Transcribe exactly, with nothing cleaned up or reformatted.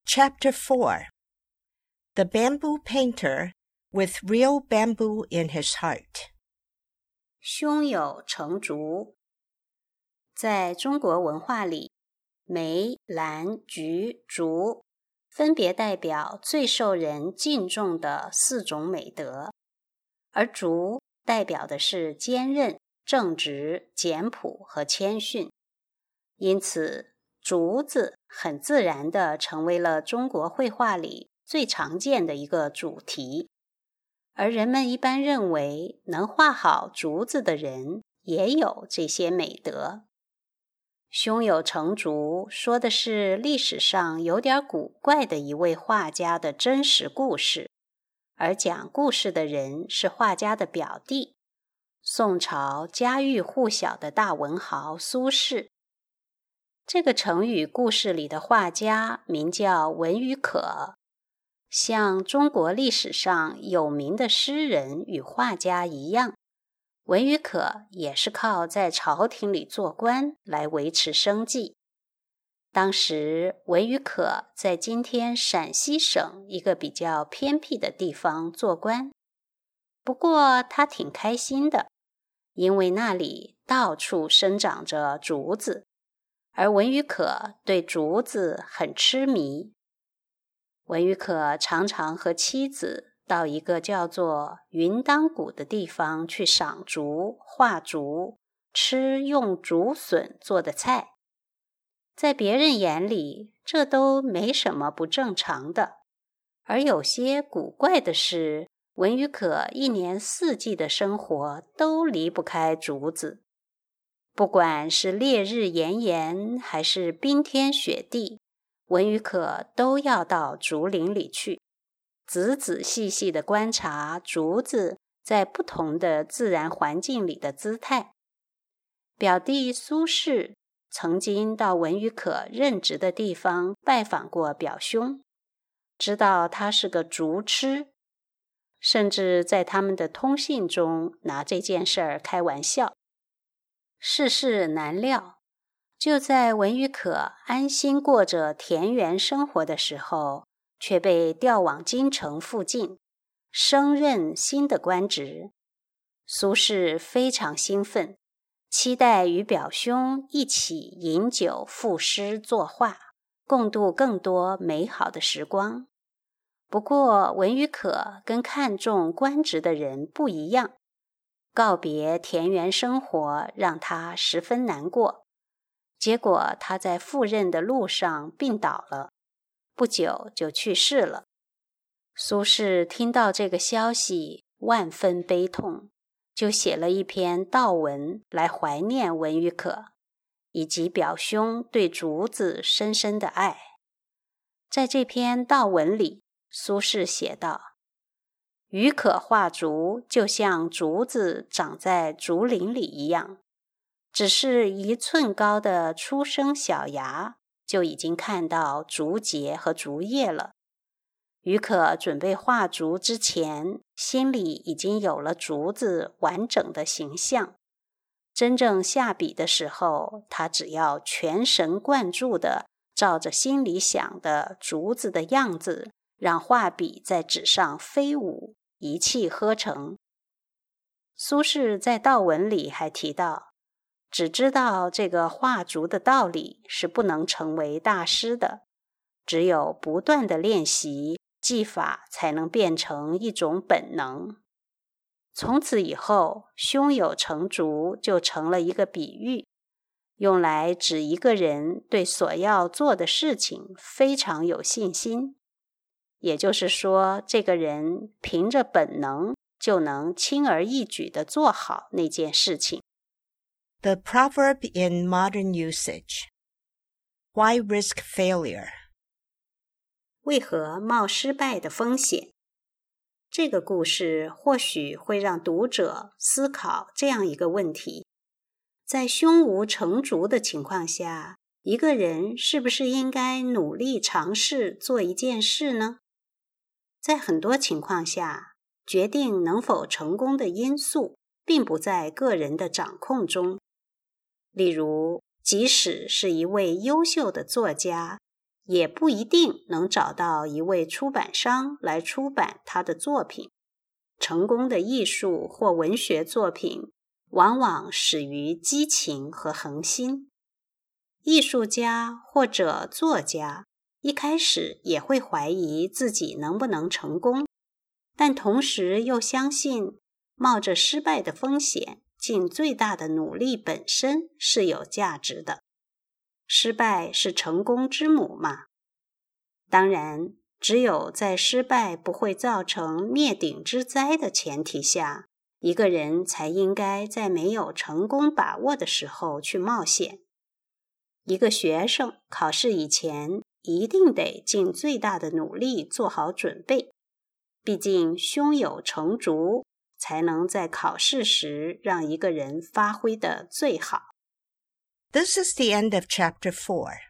Chapter four. The Bamboo Painter with Real Bamboo in His Heart. 胸有成竹。在中国文化里，梅、兰、菊、竹分别代表最受人敬重的四种美德，而竹代表的是坚韧、正直、简朴和谦逊。因此，竹子很自然地成为了中国绘画里最常见的一个主题。而人们一般认为，能画好竹子的人也有这些美德。胸有成竹说的是历史上有点古怪的一位画家的真实故事，而讲故事的人是画家的表弟，宋朝家喻户晓的大文豪苏轼。这个成语故事里的画家名叫文与可，像中国历史上有名的诗人与画家一样，文与可也是靠在朝廷里做官来维持生计。当时文与可在今天陕西省一个比较偏僻的地方做官，不过他挺开心的，因为那里到处生长着竹子，而文与可对竹子很痴迷。文与可常常和妻子到一个叫做云当谷的地方去赏竹、画竹，吃用竹笋做的菜。在别人眼里，这都没什么不正常的。而有些古怪的是，文与可一年四季的生活都离不开竹子。不管是烈日炎炎，还是冰天雪地，文与可都要到竹林里去，仔仔细细地观察竹子在不同的自然环境里的姿态。表弟苏轼曾经到文与可任职的地方拜访过表兄，知道他是个竹痴，甚至在他们的通信中拿这件事儿开玩笑。世事难料，就在文与可安心过着田园生活的时候，却被调往京城附近，升任新的官职。苏轼非常兴奋，期待与表兄一起饮酒赋诗作画，共度更多美好的时光。不过文与可跟看重官职的人不一样，告别田园生活让他十分难过。结果他在赴任的路上病倒了，不久就去世了。苏轼听到这个消息，万分悲痛，就写了一篇悼文来怀念文与可，以及表兄对竹子深深的爱。在这篇悼文里，苏轼写道：与可画竹就像竹子长在竹林里一样，只是一寸高的初生小芽，就已经看到竹节和竹叶了。与可准备画竹之前，心里已经有了竹子完整的形象。真正下笔的时候，他只要全神贯注地照着心里想的竹子的样子，让画笔在纸上飞舞，一气呵成。苏轼在悼文里还提到，只知道这个画竹的道理是不能成为大师的，只有不断的练习，技法才能变成一种本能。从此以后，胸有成竹就成了一个比喻，用来指一个人对所要做的事情非常有信心。也就是说，这个人凭着本能就能轻而易举地做好那件事情。 The proverb in modern usage. Why risk failure? 为何冒失败的风险？这个故事或许会让读者思考这样一个问题：在胸无成竹的情况下，一个人是不是应该努力尝试做一件事呢？在很多情况下，决定能否成功的因素并不在个人的掌控中。例如，即使是一位优秀的作家， 也不一定能找到一位出版商来出版他的作品。成功的艺术或文学作品往往始于激情和恒心。艺术家或者作家一开始也会怀疑自己能不能成功，但同时又相信冒着失败的风险，尽最大的努力本身是有价值的。失败是成功之母嘛？当然，只有在失败不会造成灭顶之灾的前提下，一个人才应该在没有成功把握的时候去冒险。一个学生考试以前一定得尽最大的努力做好准备，毕竟胸有成竹，才能在考试时让一个人发挥得最好。 This is the end of Chapter four.